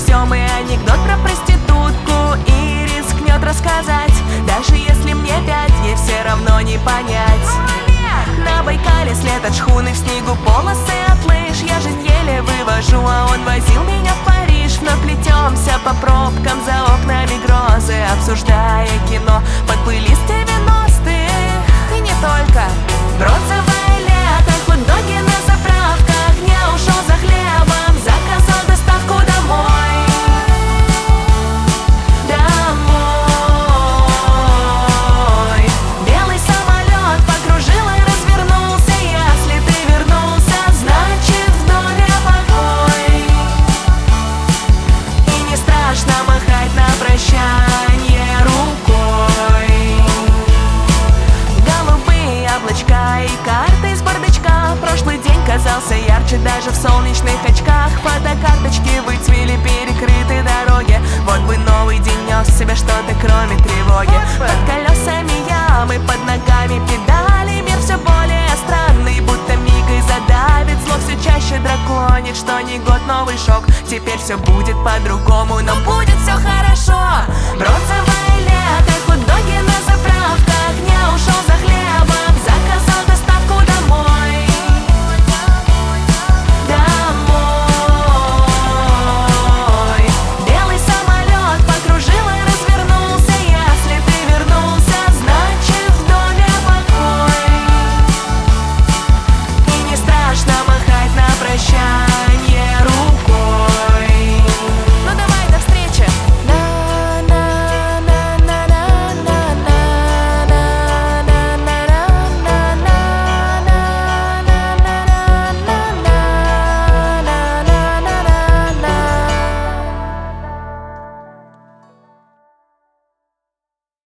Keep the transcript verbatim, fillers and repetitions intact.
несем и анекдот про проститутку и рискнет рассказать. Даже если мне пять, ей все равно не понять. На Байкале след от шхуны, в снегу полосы от лыж. Я жизнь еле вывожу, а он возил меня в Париж. Вновь плетемся по пробкам, за окнами грозы, обсуждая кино под плейлист девяностых. И не только. Бронзовое лето, хот-доги на заправках. Не ушел за хлебом, заказал доставку домой. Домой. Белый самолет покружил и развернулся. Если ты вернулся, значит в доме покой. И не страшно махать на прощанье рукой. Голубые облачка и карты из бардачка. Прошлый день казался ярче даже в солнечных очках. Фотокарточки выцвели, перекрыты дороги. Вот бы новый день нес в себе что-то кроме тревоги. Под колесами ямы, под ногами педали. Мир все более странный, будто миг и задавит. Зло все чаще драконит, что не год, новый шок. Теперь все будет по-другому, но будет все хорошо. Бронзовое лето, хот-доги на заправках. Не ушел за хлебом,